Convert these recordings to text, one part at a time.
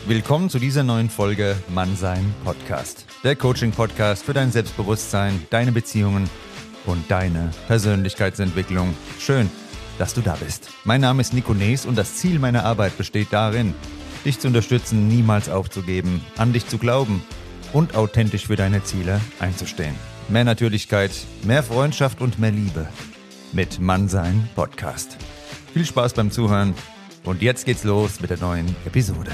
Willkommen zu dieser neuen Folge Mannsein Podcast. Der Coaching-Podcast für dein Selbstbewusstsein, deine Beziehungen und deine Persönlichkeitsentwicklung. Schön, dass du da bist. Mein Name ist Nico Nees und das Ziel meiner Arbeit besteht darin, dich zu unterstützen, niemals aufzugeben, an dich zu glauben und authentisch für deine Ziele einzustehen. Mehr Natürlichkeit, mehr Freundschaft und mehr Liebe mit Mannsein Podcast. Viel Spaß beim Zuhören und jetzt geht's los mit der neuen Episode.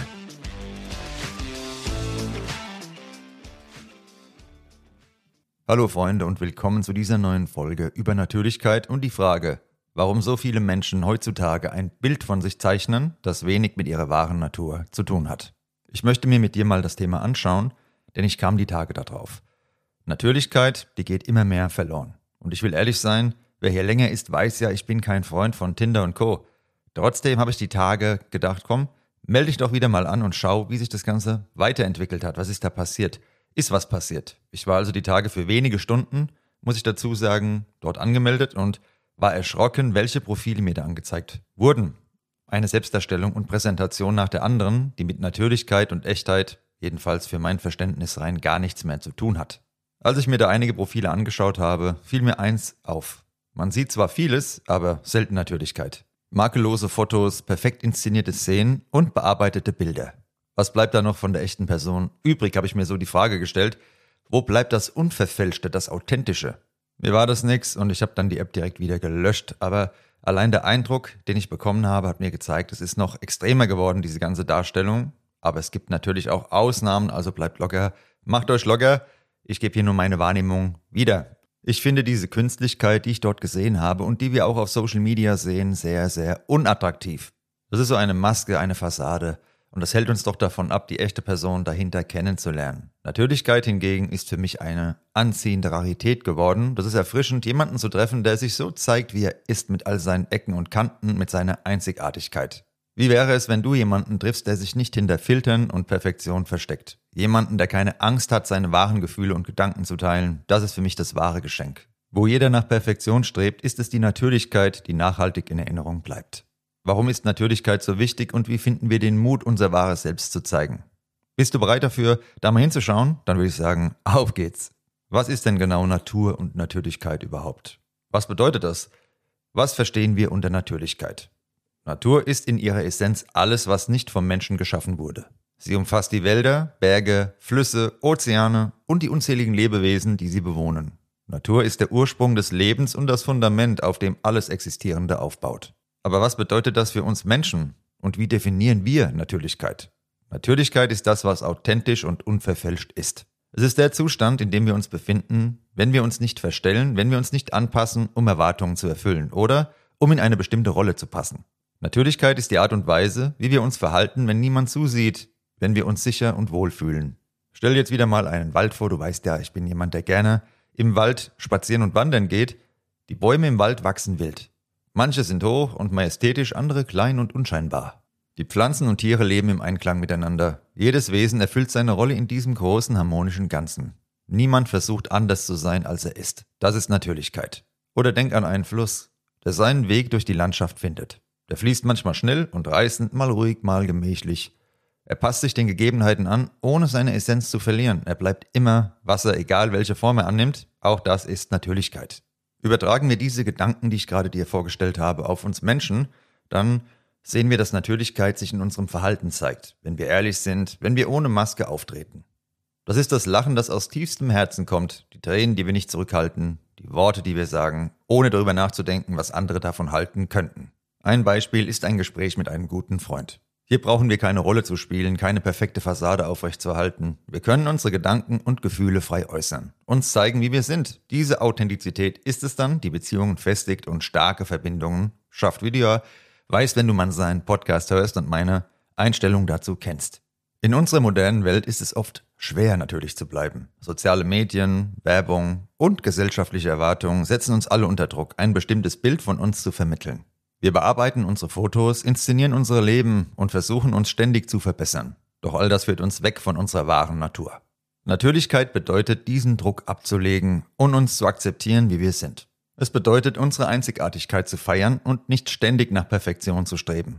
Hallo Freunde und willkommen zu dieser neuen Folge über Natürlichkeit und die Frage, warum so viele Menschen heutzutage ein Bild von sich zeichnen, das wenig mit ihrer wahren Natur zu tun hat. Ich möchte mir mit dir mal das Thema anschauen, denn ich kam die Tage da drauf. Natürlichkeit, die geht immer mehr verloren. Und ich will ehrlich sein, wer hier länger ist, weiß ja, ich bin kein Freund von Tinder und Co. Trotzdem habe ich die Tage gedacht, komm, melde dich doch wieder mal an und schau, wie sich das Ganze weiterentwickelt hat. Was ist da passiert? Ist was passiert. Ich war also die Tage für wenige Stunden, muss ich dazu sagen, dort angemeldet und war erschrocken, welche Profile mir da angezeigt wurden. Eine Selbstdarstellung und Präsentation nach der anderen, die mit Natürlichkeit und Echtheit, jedenfalls für mein Verständnis rein, gar nichts mehr zu tun hat. Als ich mir da einige Profile angeschaut habe, fiel mir eins auf. Man sieht zwar vieles, aber selten Natürlichkeit. Makellose Fotos, perfekt inszenierte Szenen und bearbeitete Bilder. Was bleibt da noch von der echten Person übrig, habe ich mir so die Frage gestellt. Wo bleibt das Unverfälschte, das Authentische? Mir war das nix und ich habe dann die App direkt wieder gelöscht, aber allein der Eindruck, den ich bekommen habe, hat mir gezeigt, es ist noch extremer geworden, diese ganze Darstellung. Aber es gibt natürlich auch Ausnahmen, also bleibt locker, macht euch locker. Ich gebe hier nur meine Wahrnehmung wieder. Ich finde diese Künstlichkeit, die ich dort gesehen habe und die wir auch auf Social Media sehen, sehr, sehr unattraktiv. Das ist so eine Maske, eine Fassade. Und das hält uns doch davon ab, die echte Person dahinter kennenzulernen. Natürlichkeit hingegen ist für mich eine anziehende Rarität geworden. Das ist erfrischend, jemanden zu treffen, der sich so zeigt, wie er ist, mit all seinen Ecken und Kanten, mit seiner Einzigartigkeit. Wie wäre es, wenn du jemanden triffst, der sich nicht hinter Filtern und Perfektion versteckt? Jemanden, der keine Angst hat, seine wahren Gefühle und Gedanken zu teilen. Das ist für mich das wahre Geschenk. Wo jeder nach Perfektion strebt, ist es die Natürlichkeit, die nachhaltig in Erinnerung bleibt. Warum ist Natürlichkeit so wichtig und wie finden wir den Mut, unser wahres Selbst zu zeigen? Bist du bereit dafür, da mal hinzuschauen? Dann würde ich sagen, auf geht's. Was ist denn genau Natur und Natürlichkeit überhaupt? Was bedeutet das? Was verstehen wir unter Natürlichkeit? Natur ist in ihrer Essenz alles, was nicht vom Menschen geschaffen wurde. Sie umfasst die Wälder, Berge, Flüsse, Ozeane und die unzähligen Lebewesen, die sie bewohnen. Natur ist der Ursprung des Lebens und das Fundament, auf dem alles Existierende aufbaut. Aber was bedeutet das für uns Menschen? Und wie definieren wir Natürlichkeit? Natürlichkeit ist das, was authentisch und unverfälscht ist. Es ist der Zustand, in dem wir uns befinden, wenn wir uns nicht verstellen, wenn wir uns nicht anpassen, um Erwartungen zu erfüllen oder um in eine bestimmte Rolle zu passen. Natürlichkeit ist die Art und Weise, wie wir uns verhalten, wenn niemand zusieht, wenn wir uns sicher und wohl fühlen. Stell dir jetzt wieder mal einen Wald vor, du weißt ja, ich bin jemand, der gerne im Wald spazieren und wandern geht. Die Bäume im Wald wachsen wild. Manche sind hoch und majestätisch, andere klein und unscheinbar. Die Pflanzen und Tiere leben im Einklang miteinander. Jedes Wesen erfüllt seine Rolle in diesem großen, harmonischen Ganzen. Niemand versucht anders zu sein, als er ist. Das ist Natürlichkeit. Oder denk an einen Fluss, der seinen Weg durch die Landschaft findet. Der fließt manchmal schnell und reißend, mal ruhig, mal gemächlich. Er passt sich den Gegebenheiten an, ohne seine Essenz zu verlieren. Er bleibt immer Wasser, egal welche Form er annimmt. Auch das ist Natürlichkeit. Übertragen wir diese Gedanken, die ich gerade dir vorgestellt habe, auf uns Menschen, dann sehen wir, dass Natürlichkeit sich in unserem Verhalten zeigt, wenn wir ehrlich sind, wenn wir ohne Maske auftreten. Das ist das Lachen, das aus tiefstem Herzen kommt, die Tränen, die wir nicht zurückhalten, die Worte, die wir sagen, ohne darüber nachzudenken, was andere davon halten könnten. Ein Beispiel ist ein Gespräch mit einem guten Freund. Hier brauchen wir keine Rolle zu spielen, keine perfekte Fassade aufrechtzuerhalten. Wir können unsere Gedanken und Gefühle frei äußern, uns zeigen, wie wir sind. Diese Authentizität ist es dann, die Beziehungen festigt und starke Verbindungen schafft, wie du ja weißt, wenn du mal seinen Podcast hörst und meine Einstellung dazu kennst. In unserer modernen Welt ist es oft schwer, natürlich zu bleiben. Soziale Medien, Werbung und gesellschaftliche Erwartungen setzen uns alle unter Druck, ein bestimmtes Bild von uns zu vermitteln. Wir bearbeiten unsere Fotos, inszenieren unser Leben und versuchen uns ständig zu verbessern. Doch all das führt uns weg von unserer wahren Natur. Natürlichkeit bedeutet, diesen Druck abzulegen und uns zu akzeptieren, wie wir sind. Es bedeutet, unsere Einzigartigkeit zu feiern und nicht ständig nach Perfektion zu streben.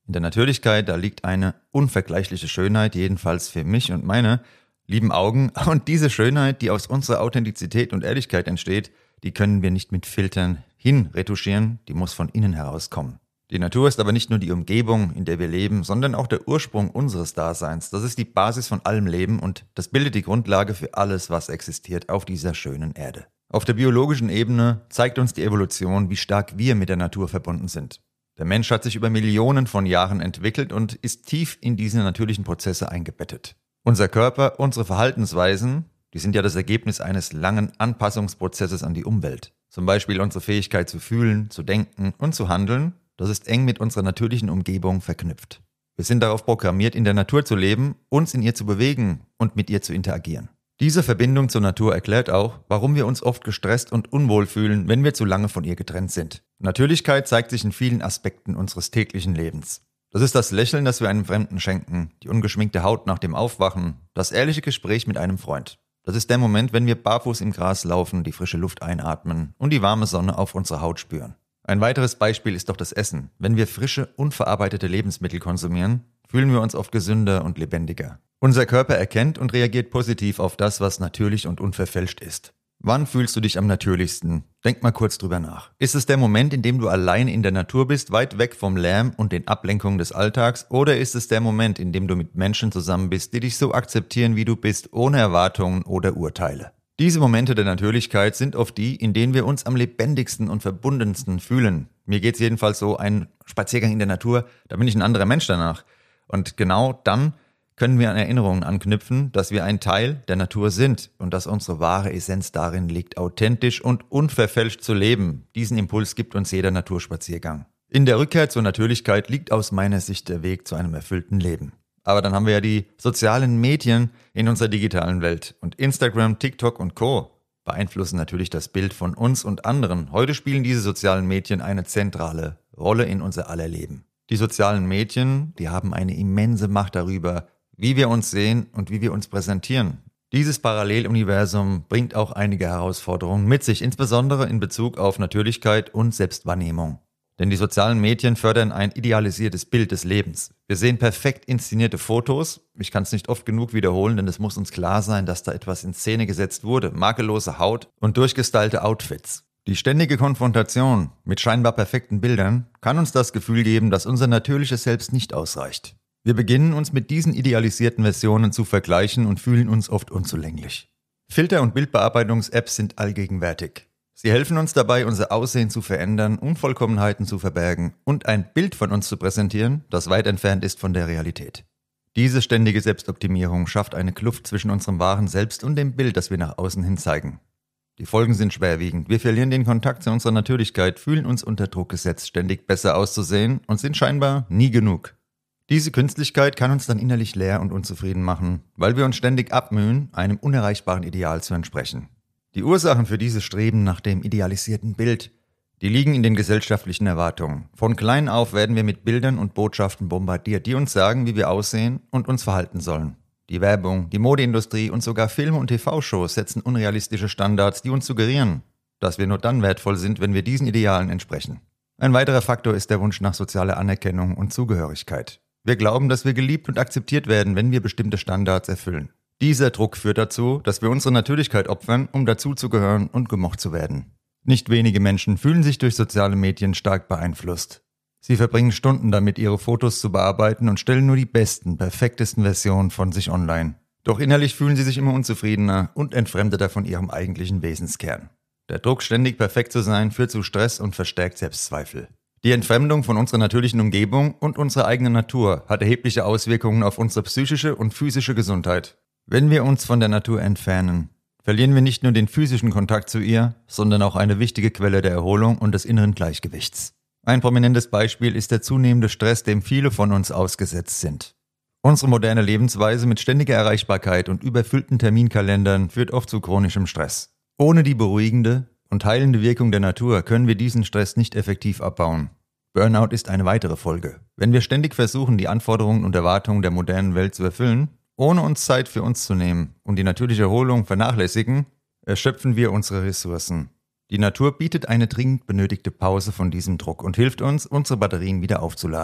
In der Natürlichkeit, da liegt eine unvergleichliche Schönheit, jedenfalls für mich und meine lieben Augen. Und diese Schönheit, die aus unserer Authentizität und Ehrlichkeit entsteht, die können wir nicht mit Filtern hinretuschieren, die muss von innen herauskommen. Die Natur ist aber nicht nur die Umgebung, in der wir leben, sondern auch der Ursprung unseres Daseins. Das ist die Basis von allem Leben und das bildet die Grundlage für alles, was existiert auf dieser schönen Erde. Auf der biologischen Ebene zeigt uns die Evolution, wie stark wir mit der Natur verbunden sind. Der Mensch hat sich über Millionen von Jahren entwickelt und ist tief in diese natürlichen Prozesse eingebettet. Unser Körper, unsere Verhaltensweisen, die sind ja das Ergebnis eines langen Anpassungsprozesses an die Umwelt. Zum Beispiel unsere Fähigkeit zu fühlen, zu denken und zu handeln, das ist eng mit unserer natürlichen Umgebung verknüpft. Wir sind darauf programmiert, in der Natur zu leben, uns in ihr zu bewegen und mit ihr zu interagieren. Diese Verbindung zur Natur erklärt auch, warum wir uns oft gestresst und unwohl fühlen, wenn wir zu lange von ihr getrennt sind. Natürlichkeit zeigt sich in vielen Aspekten unseres täglichen Lebens. Das ist das Lächeln, das wir einem Fremden schenken, die ungeschminkte Haut nach dem Aufwachen, das ehrliche Gespräch mit einem Freund. Das ist der Moment, wenn wir barfuß im Gras laufen, die frische Luft einatmen und die warme Sonne auf unserer Haut spüren. Ein weiteres Beispiel ist doch das Essen. Wenn wir frische, unverarbeitete Lebensmittel konsumieren, fühlen wir uns oft gesünder und lebendiger. Unser Körper erkennt und reagiert positiv auf das, was natürlich und unverfälscht ist. Wann fühlst du dich am natürlichsten? Denk mal kurz drüber nach. Ist es der Moment, in dem du allein in der Natur bist, weit weg vom Lärm und den Ablenkungen des Alltags? Oder ist es der Moment, in dem du mit Menschen zusammen bist, die dich so akzeptieren, wie du bist, ohne Erwartungen oder Urteile? Diese Momente der Natürlichkeit sind oft die, in denen wir uns am lebendigsten und verbundensten fühlen. Mir geht's jedenfalls so, ein Spaziergang in der Natur, da bin ich ein anderer Mensch danach. Und genau dann können wir an Erinnerungen anknüpfen, dass wir ein Teil der Natur sind und dass unsere wahre Essenz darin liegt, authentisch und unverfälscht zu leben. Diesen Impuls gibt uns jeder Naturspaziergang. In der Rückkehr zur Natürlichkeit liegt aus meiner Sicht der Weg zu einem erfüllten Leben. Aber dann haben wir ja die sozialen Medien in unserer digitalen Welt und Instagram, TikTok und Co. beeinflussen natürlich das Bild von uns und anderen. Heute spielen diese sozialen Medien eine zentrale Rolle in unser aller Leben. Die sozialen Medien, die haben eine immense Macht darüber, wie wir uns sehen und wie wir uns präsentieren. Dieses Paralleluniversum bringt auch einige Herausforderungen mit sich, insbesondere in Bezug auf Natürlichkeit und Selbstwahrnehmung. Denn die sozialen Medien fördern ein idealisiertes Bild des Lebens. Wir sehen perfekt inszenierte Fotos. Ich kann es nicht oft genug wiederholen, denn es muss uns klar sein, dass da etwas in Szene gesetzt wurde. Makellose Haut und durchgestylte Outfits. Die ständige Konfrontation mit scheinbar perfekten Bildern kann uns das Gefühl geben, dass unser natürliches Selbst nicht ausreicht. Wir beginnen uns mit diesen idealisierten Versionen zu vergleichen und fühlen uns oft unzulänglich. Filter- und Bildbearbeitungs-Apps sind allgegenwärtig. Sie helfen uns dabei, unser Aussehen zu verändern, Unvollkommenheiten zu verbergen und ein Bild von uns zu präsentieren, das weit entfernt ist von der Realität. Diese ständige Selbstoptimierung schafft eine Kluft zwischen unserem wahren Selbst und dem Bild, das wir nach außen hin zeigen. Die Folgen sind schwerwiegend. Wir verlieren den Kontakt zu unserer Natürlichkeit, fühlen uns unter Druck gesetzt, ständig besser auszusehen und sind scheinbar nie genug. Diese Künstlichkeit kann uns dann innerlich leer und unzufrieden machen, weil wir uns ständig abmühen, einem unerreichbaren Ideal zu entsprechen. Die Ursachen für dieses Streben nach dem idealisierten Bild, die liegen in den gesellschaftlichen Erwartungen. Von klein auf werden wir mit Bildern und Botschaften bombardiert, die uns sagen, wie wir aussehen und uns verhalten sollen. Die Werbung, die Modeindustrie und sogar Filme und TV-Shows setzen unrealistische Standards, die uns suggerieren, dass wir nur dann wertvoll sind, wenn wir diesen Idealen entsprechen. Ein weiterer Faktor ist der Wunsch nach sozialer Anerkennung und Zugehörigkeit. Wir glauben, dass wir geliebt und akzeptiert werden, wenn wir bestimmte Standards erfüllen. Dieser Druck führt dazu, dass wir unsere Natürlichkeit opfern, um dazuzugehören und gemocht zu werden. Nicht wenige Menschen fühlen sich durch soziale Medien stark beeinflusst. Sie verbringen Stunden damit, ihre Fotos zu bearbeiten und stellen nur die besten, perfektesten Versionen von sich online. Doch innerlich fühlen sie sich immer unzufriedener und entfremdeter von ihrem eigentlichen Wesenskern. Der Druck, ständig perfekt zu sein, führt zu Stress und verstärkt Selbstzweifel. Die Entfremdung von unserer natürlichen Umgebung und unserer eigenen Natur hat erhebliche Auswirkungen auf unsere psychische und physische Gesundheit. Wenn wir uns von der Natur entfernen, verlieren wir nicht nur den physischen Kontakt zu ihr, sondern auch eine wichtige Quelle der Erholung und des inneren Gleichgewichts. Ein prominentes Beispiel ist der zunehmende Stress, dem viele von uns ausgesetzt sind. Unsere moderne Lebensweise mit ständiger Erreichbarkeit und überfüllten Terminkalendern führt oft zu chronischem Stress. Ohne die beruhigende und heilende Wirkung der Natur können wir diesen Stress nicht effektiv abbauen. Burnout ist eine weitere Folge. Wenn wir ständig versuchen, die Anforderungen und Erwartungen der modernen Welt zu erfüllen, ohne uns Zeit für uns zu nehmen und die natürliche Erholung vernachlässigen, erschöpfen wir unsere Ressourcen. Die Natur bietet eine dringend benötigte Pause von diesem Druck und hilft uns, unsere Batterien wieder aufzuladen.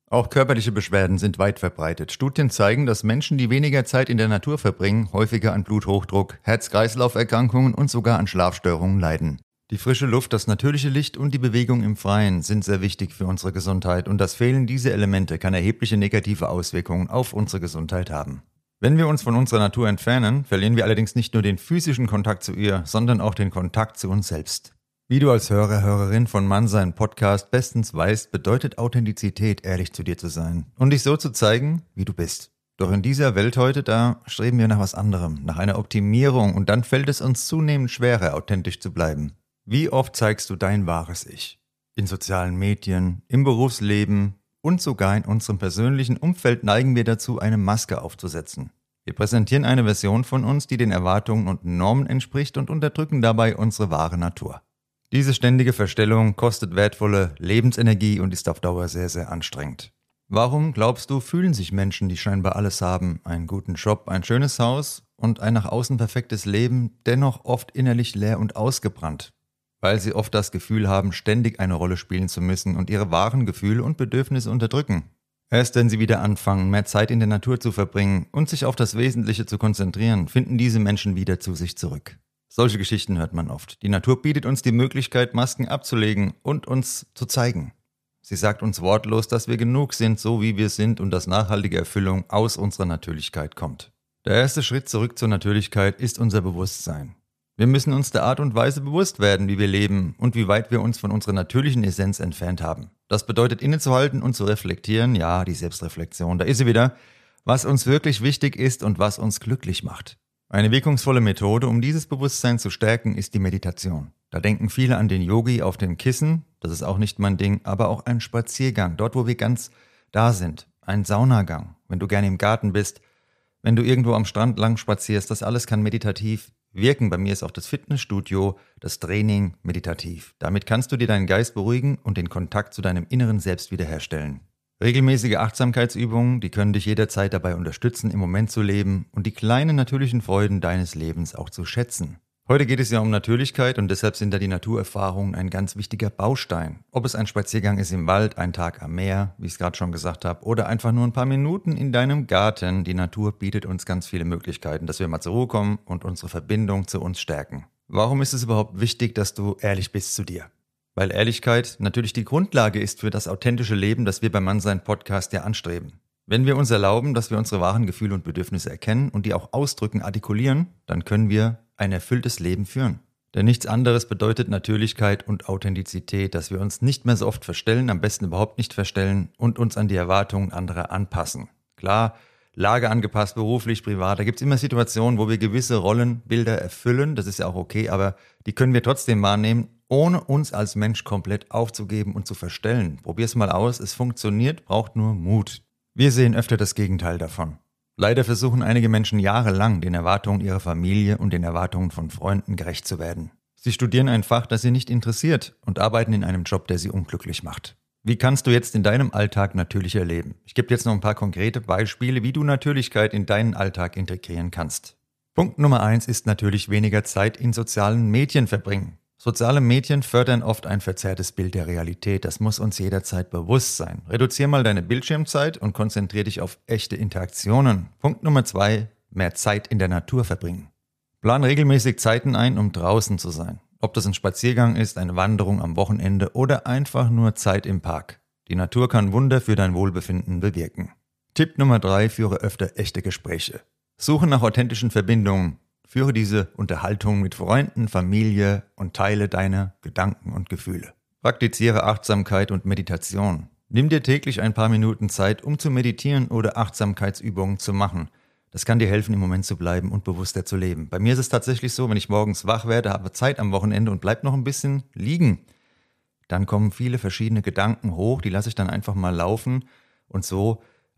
Auch körperliche Beschwerden sind weit verbreitet. Studien zeigen, dass Menschen, die weniger Zeit in der Natur verbringen, häufiger an Bluthochdruck, Herz-Kreislauf-Erkrankungen und sogar an Schlafstörungen leiden. Die frische Luft, das natürliche Licht und die Bewegung im Freien sind sehr wichtig für unsere Gesundheit und das Fehlen dieser Elemente kann erhebliche negative Auswirkungen auf unsere Gesundheit haben. Wenn wir uns von unserer Natur entfernen, verlieren wir allerdings nicht nur den physischen Kontakt zu ihr, sondern auch den Kontakt zu uns selbst. Wie du als Hörerin von Mannsein Podcast bestens weißt, bedeutet Authentizität, ehrlich zu dir zu sein und dich so zu zeigen, wie du bist. Doch in dieser Welt heute, da streben wir nach was anderem, nach einer Optimierung und dann fällt es uns zunehmend schwerer, authentisch zu bleiben. Wie oft zeigst du dein wahres Ich? In sozialen Medien, im Berufsleben und sogar in unserem persönlichen Umfeld neigen wir dazu, eine Maske aufzusetzen. Wir präsentieren eine Version von uns, die den Erwartungen und Normen entspricht und unterdrücken dabei unsere wahre Natur. Diese ständige Verstellung kostet wertvolle Lebensenergie und ist auf Dauer sehr, sehr anstrengend. Warum, glaubst du, fühlen sich Menschen, die scheinbar alles haben, einen guten Job, ein schönes Haus und ein nach außen perfektes Leben, dennoch oft innerlich leer und ausgebrannt? Weil sie oft das Gefühl haben, ständig eine Rolle spielen zu müssen und ihre wahren Gefühle und Bedürfnisse unterdrücken. Erst wenn sie wieder anfangen, mehr Zeit in der Natur zu verbringen und sich auf das Wesentliche zu konzentrieren, finden diese Menschen wieder zu sich zurück. Solche Geschichten hört man oft. Die Natur bietet uns die Möglichkeit, Masken abzulegen und uns zu zeigen. Sie sagt uns wortlos, dass wir genug sind, so wie wir sind und dass nachhaltige Erfüllung aus unserer Natürlichkeit kommt. Der erste Schritt zurück zur Natürlichkeit ist unser Bewusstsein. Wir müssen uns der Art und Weise bewusst werden, wie wir leben und wie weit wir uns von unserer natürlichen Essenz entfernt haben. Das bedeutet innezuhalten und zu reflektieren, ja, die Selbstreflexion, da ist sie wieder, was uns wirklich wichtig ist und was uns glücklich macht. Eine wirkungsvolle Methode, um dieses Bewusstsein zu stärken, ist die Meditation. Da denken viele an den Yogi auf dem Kissen, das ist auch nicht mein Ding, aber auch ein Spaziergang, dort wo wir ganz da sind, ein Saunagang, wenn du gerne im Garten bist, wenn du irgendwo am Strand lang spazierst, das alles kann meditativ wirken. Bei mir ist auch das Fitnessstudio, das Training meditativ. Damit kannst du dir deinen Geist beruhigen und den Kontakt zu deinem inneren Selbst wiederherstellen. Regelmäßige Achtsamkeitsübungen, die können dich jederzeit dabei unterstützen, im Moment zu leben und die kleinen natürlichen Freuden deines Lebens auch zu schätzen. Heute geht es ja um Natürlichkeit und deshalb sind da die Naturerfahrungen ein ganz wichtiger Baustein. Ob es ein Spaziergang ist im Wald, ein Tag am Meer, wie ich es gerade schon gesagt habe, oder einfach nur ein paar Minuten in deinem Garten. Die Natur bietet uns ganz viele Möglichkeiten, dass wir mal zur Ruhe kommen und unsere Verbindung zu uns stärken. Warum ist es überhaupt wichtig, dass du ehrlich bist zu dir? Weil Ehrlichkeit natürlich die Grundlage ist für das authentische Leben, das wir beim Mannsein Podcast ja anstreben. Wenn wir uns erlauben, dass wir unsere wahren Gefühle und Bedürfnisse erkennen und die auch ausdrücken, artikulieren, dann können wir ein erfülltes Leben führen. Denn nichts anderes bedeutet Natürlichkeit und Authentizität, dass wir uns nicht mehr so oft verstellen, am besten überhaupt nicht verstellen und uns an die Erwartungen anderer anpassen. Klar, Lage angepasst, beruflich, privat, da gibt es immer Situationen, wo wir gewisse Rollenbilder erfüllen, das ist ja auch okay, aber die können wir trotzdem wahrnehmen, ohne uns als Mensch komplett aufzugeben und zu verstellen. Probier's mal aus, es funktioniert, braucht nur Mut. Wir sehen öfter das Gegenteil davon. Leider versuchen einige Menschen jahrelang, den Erwartungen ihrer Familie und den Erwartungen von Freunden gerecht zu werden. Sie studieren ein Fach, das sie nicht interessiert und arbeiten in einem Job, der sie unglücklich macht. Wie kannst du jetzt in deinem Alltag natürlich erleben? Ich gebe jetzt noch ein paar konkrete Beispiele, wie du Natürlichkeit in deinen Alltag integrieren kannst. Punkt Nummer 1 ist natürlich weniger Zeit in sozialen Medien verbringen. Soziale Medien fördern oft ein verzerrtes Bild der Realität. Das muss uns jederzeit bewusst sein. Reduzier mal deine Bildschirmzeit und konzentriere dich auf echte Interaktionen. Punkt Nummer 2, mehr Zeit in der Natur verbringen. Plan regelmäßig Zeiten ein, um draußen zu sein. Ob das ein Spaziergang ist, eine Wanderung am Wochenende oder einfach nur Zeit im Park. Die Natur kann Wunder für dein Wohlbefinden bewirken. Tipp Nummer 3, führe öfter echte Gespräche. Suche nach authentischen Verbindungen. Führe diese Unterhaltung mit Freunden, Familie und teile deine Gedanken und Gefühle. Praktiziere Achtsamkeit und Meditation. Nimm dir täglich ein paar Minuten Zeit, um zu meditieren oder Achtsamkeitsübungen zu machen. Das kann dir helfen, im Moment zu bleiben und bewusster zu leben. Bei mir ist es tatsächlich so, wenn ich morgens wach werde, habe Zeit am Wochenende und bleib noch ein bisschen liegen, dann kommen viele verschiedene Gedanken hoch, die lasse ich dann einfach mal laufen und so,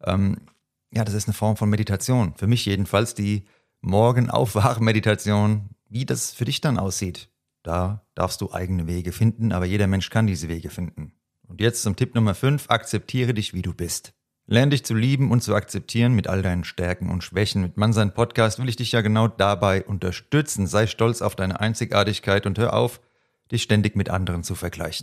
das ist eine Form von Meditation. Für mich jedenfalls die Morgen-Aufwach-Meditation, wie das für dich dann aussieht. Da darfst du eigene Wege finden, aber jeder Mensch kann diese Wege finden. Und jetzt zum Tipp Nummer 5, akzeptiere dich, wie du bist. Lern dich zu lieben und zu akzeptieren mit all deinen Stärken und Schwächen. Mit Mannsein Podcast will ich dich ja genau dabei unterstützen. Sei stolz auf deine Einzigartigkeit und hör auf, dich ständig mit anderen zu vergleichen.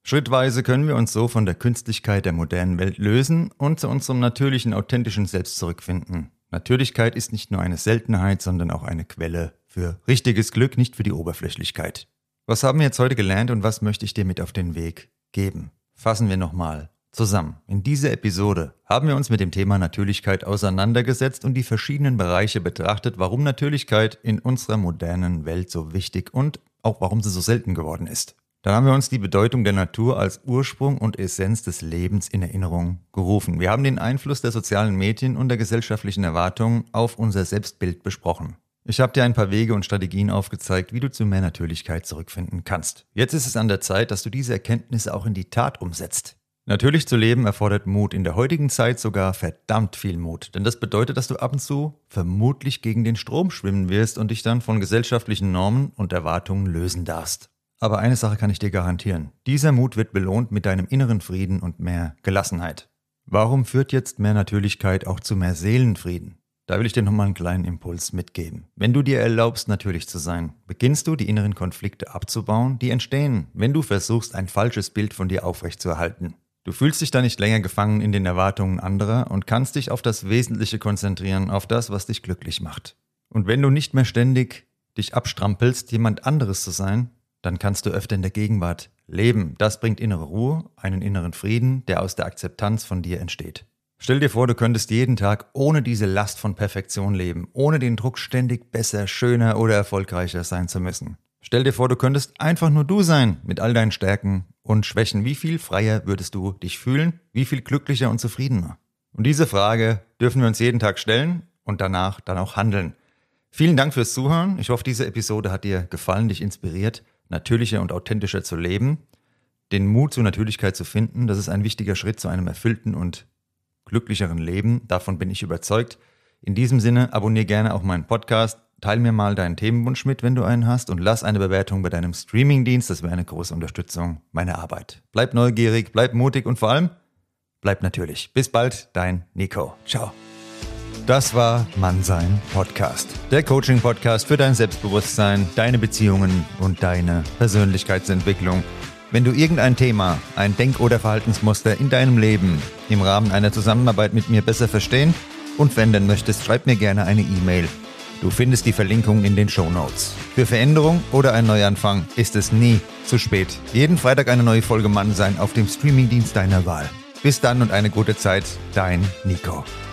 Schrittweise können wir uns so von der Künstlichkeit der modernen Welt lösen und zu unserem natürlichen, authentischen Selbst zurückfinden. Natürlichkeit ist nicht nur eine Seltenheit, sondern auch eine Quelle für richtiges Glück, nicht für die Oberflächlichkeit. Was haben wir jetzt heute gelernt und was möchte ich dir mit auf den Weg geben? Fassen wir nochmal zusammen. In dieser Episode haben wir uns mit dem Thema Natürlichkeit auseinandergesetzt und die verschiedenen Bereiche betrachtet, warum Natürlichkeit in unserer modernen Welt so wichtig und auch warum sie so selten geworden ist. Dann haben wir uns die Bedeutung der Natur als Ursprung und Essenz des Lebens in Erinnerung gerufen. Wir haben den Einfluss der sozialen Medien und der gesellschaftlichen Erwartungen auf unser Selbstbild besprochen. Ich habe dir ein paar Wege und Strategien aufgezeigt, wie du zu mehr Natürlichkeit zurückfinden kannst. Jetzt ist es an der Zeit, dass du diese Erkenntnisse auch in die Tat umsetzt. Natürlich zu leben erfordert Mut, in der heutigen Zeit sogar verdammt viel Mut. Denn das bedeutet, dass du ab und zu vermutlich gegen den Strom schwimmen wirst und dich dann von gesellschaftlichen Normen und Erwartungen lösen darfst. Aber eine Sache kann ich dir garantieren. Dieser Mut wird belohnt mit deinem inneren Frieden und mehr Gelassenheit. Warum führt jetzt mehr Natürlichkeit auch zu mehr Seelenfrieden? Da will ich dir nochmal einen kleinen Impuls mitgeben. Wenn du dir erlaubst, natürlich zu sein, beginnst du, die inneren Konflikte abzubauen, die entstehen, wenn du versuchst, ein falsches Bild von dir aufrechtzuerhalten. Du fühlst dich da nicht länger gefangen in den Erwartungen anderer und kannst dich auf das Wesentliche konzentrieren, auf das, was dich glücklich macht. Und wenn du nicht mehr ständig dich abstrampelst, jemand anderes zu sein, dann kannst du öfter in der Gegenwart leben. Das bringt innere Ruhe, einen inneren Frieden, der aus der Akzeptanz von dir entsteht. Stell dir vor, du könntest jeden Tag ohne diese Last von Perfektion leben, ohne den Druck, ständig besser, schöner oder erfolgreicher sein zu müssen. Stell dir vor, du könntest einfach nur du sein, mit all deinen Stärken und Schwächen. Wie viel freier würdest du dich fühlen? Wie viel glücklicher und zufriedener? Und diese Frage dürfen wir uns jeden Tag stellen und danach dann auch handeln. Vielen Dank fürs Zuhören. Ich hoffe, diese Episode hat dir gefallen, dich inspiriert, natürlicher und authentischer zu leben, den Mut zur Natürlichkeit zu finden. Das ist ein wichtiger Schritt zu einem erfüllten und glücklicheren Leben. Davon bin ich überzeugt. In diesem Sinne, abonniere gerne auch meinen Podcast, teile mir mal deinen Themenwunsch mit, wenn du einen hast, und lass eine Bewertung bei deinem Streamingdienst. Das wäre eine große Unterstützung meiner Arbeit. Bleib neugierig, bleib mutig und vor allem, bleib natürlich. Bis bald, dein Nico. Ciao. Das war Mannsein Podcast. Der Coaching-Podcast für dein Selbstbewusstsein, deine Beziehungen und deine Persönlichkeitsentwicklung. Wenn du irgendein Thema, ein Denk- oder Verhaltensmuster in deinem Leben im Rahmen einer Zusammenarbeit mit mir besser verstehen und wenden möchtest, schreib mir gerne eine E-Mail. Du findest die Verlinkung in den Shownotes. Für Veränderung oder einen Neuanfang ist es nie zu spät. Jeden Freitag eine neue Folge Mannsein auf dem Streamingdienst deiner Wahl. Bis dann und eine gute Zeit, dein Nico.